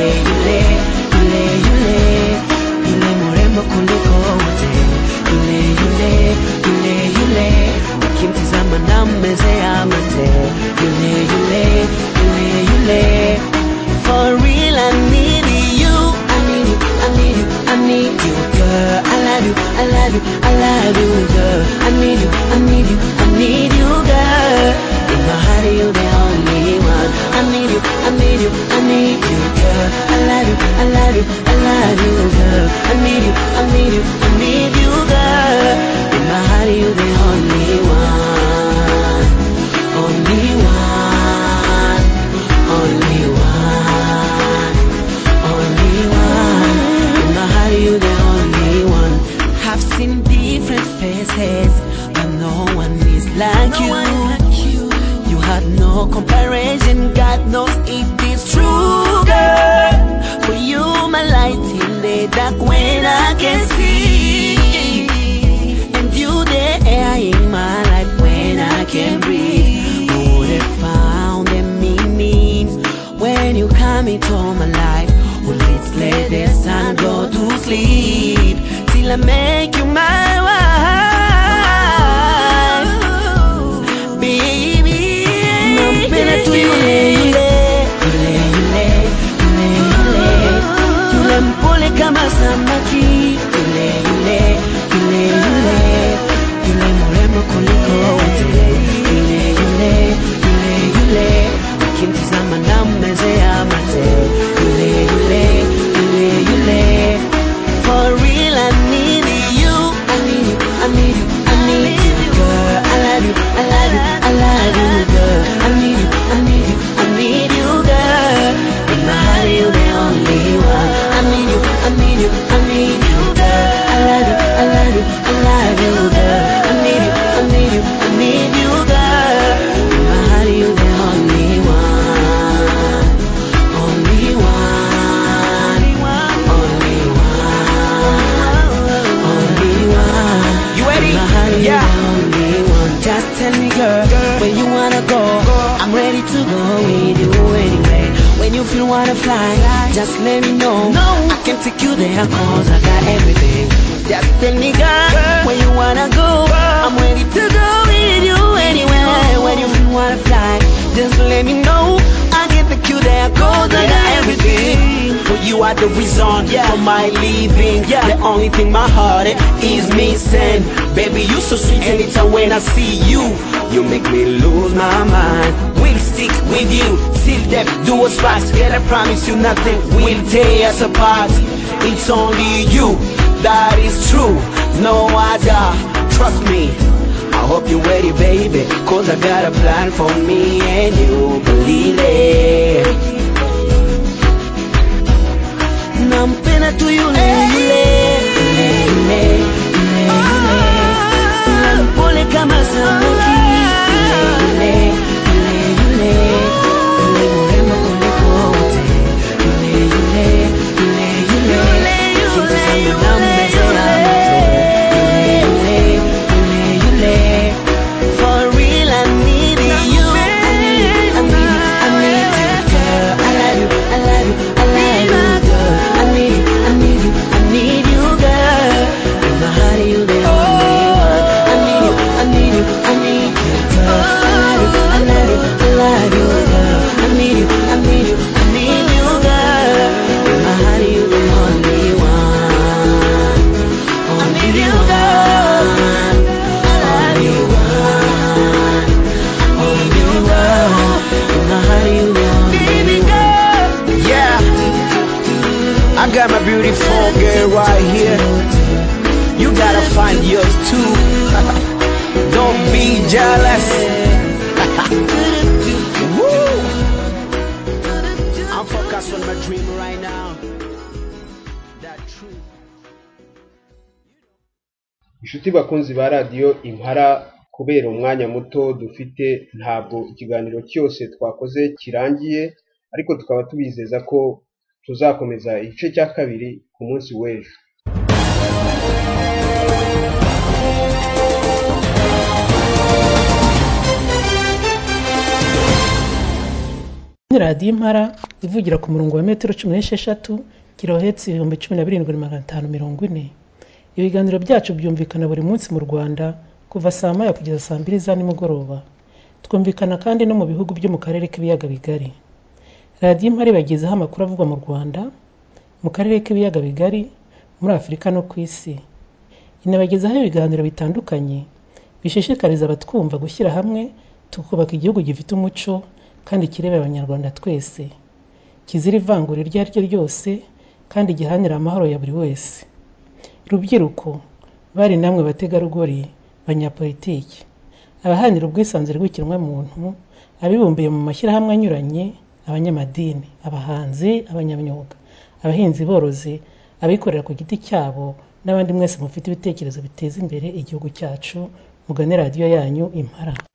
Yule mrembo kuliko wote. Yule ukimtizama na mmezea mate. Yule for real, I need you. I need you, girl. I love you, girl. I need you, girl. In my heart, you're the only one. I need you, girl. I love you, girl. I need you, girl. In my heart, you're the only one. Only one. In my heart, you're the only one. I've seen different faces, but no one is like you. You have no comparison, God knows it is true, girl. For you, my light in the dark when I can see, and you the air in my life when I can breathe. Who would have found the meaning when you come into my life? Well, let's let the sun go to sleep till I make you my wife, baby. need you, I need you, girl. I love you, I love you, I love you, girl. I need you, I need you, I need you, girl. In my heart, you the only one, only one, only one. You ready? Yeah. Just tell me, girl, where you wanna go. I'm ready to go with you anyway. When you feel wanna fly, just let me know. I can take you there 'cause I got everything. Just tell me, girl, where you wanna go. I'm ready to go with you anyway. When you feel wanna fly, just let me know. I can take you there 'cause I got everything. For you are the reason for my living. The only thing my heart is missing. Baby, you so sweet anytime when I see you. You make me lose my mind. We'll stick with you till death do us part. Yet I promise you nothing will tear us apart. It's only you that is true, no other. Trust me. I hope you're ready, baby, 'cause I got a plan for me and you believe it. Nampenda tu yule mpole kama samaki, yule mrembo kuliko wote, yule kitazama na mmezea yule. For real, I need you, I need you, girl. I love you, I love you, I love you, girl. I need you, girl. In my heart, you the only one. I need you, girl. I love you, I love you, I love you, girl. I need you, girl. In my heart, you the only one. Only one. Only one. Only one. In my heart, you the only one. Yeah, I got my beautiful girl right here. You gotta find yours too. Don't be jealous. Woo! I'm focused on my dream right now. That truth. inshuti bakunzi ba radiyo Impara, kubera umwanya muto dufite ntabwo ikiganiro cyose twakoze kirangiye, ariko tukaba tubizeza ko tuzakomeza igice cya kabiri ku munsi w'ejo. radiyo Impara ivugira ku murongo wa metero 16 kilohertz 17540. Ibiganiro byacu byumvikana buri munsi mu Rwanda kuva saa moya kugeza saa 2 za nimugoroba. Twumvikana kandi no mu bihugu byo mu karere k'ibiyaga bigari. Radiyo Impara ibagezaho amakuru avugwa mu Rwanda, mu karere k'ibiyaga bigari, muri Afurika no ku isi. Inabagezaho ibiganiro bitandukanye bishishikariza abatwumva gushyira hamwe tukubaka igihugu gifite umuco kandi kireba abanyarwanda twese, kizira ivangura iryo ari ryo ryose kandi gihanira amahoro ya buri wese. Rubyiruko, bari namwe bategarugori, banyapolitiki, abahanira ubwisanzure bw'ikiremwamuntu, abibumbiye mu mashyirahamwe anyuranye, abanyamadini, abahanzi, abanyamyuga, abahinzi borozi, abikorera ku giti cyabo n'abandi mwese mufite ibitekerezo biteza imbere igihugu cyacu, mugane radiyo yanyu Impara.